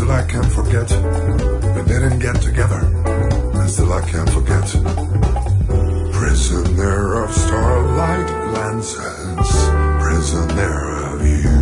still I can't forget. We didn't get together, and still I can't forget. Prisoner of starlight glances, prisoner of you,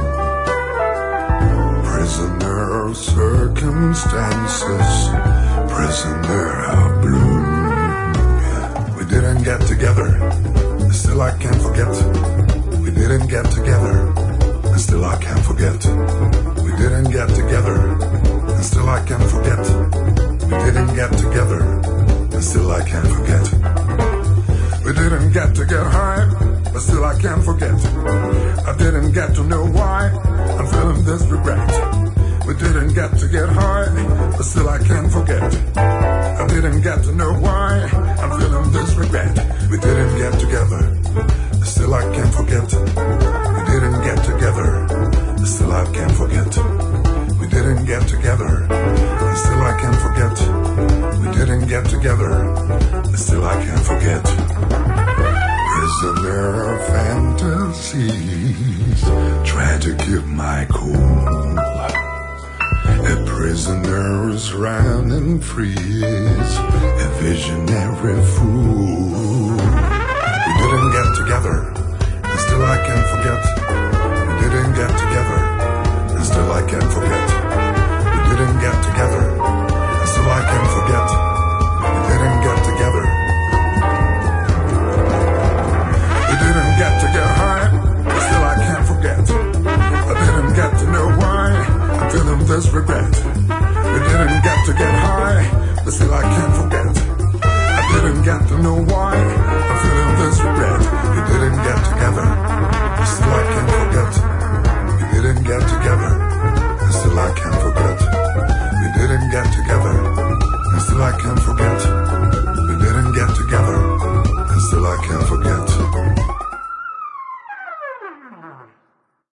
prisoner of circumstances, prisoner of blue. We didn't get together, and still I can't forget. We didn't get together, and still I can't forget. We didn't get together, and still I can't forget. We didn't get together, and still I can't forget. We didn't get to get high, but still I can't forget. I didn't get to know why I'm feeling this regret. We didn't get to get high, but still I can't forget. I didn't get to know why I'm feeling this regret. We didn't get together, but still I can't forget. We didn't get together, but still I can't forget. We didn't get together, but still I can't forget. We didn't get together, but still I can't forget. Prisoner of fantasies, try to keep my cool. A prisoner is running free, a visionary fool. We didn't get together, and still I can't forget. We didn't get together,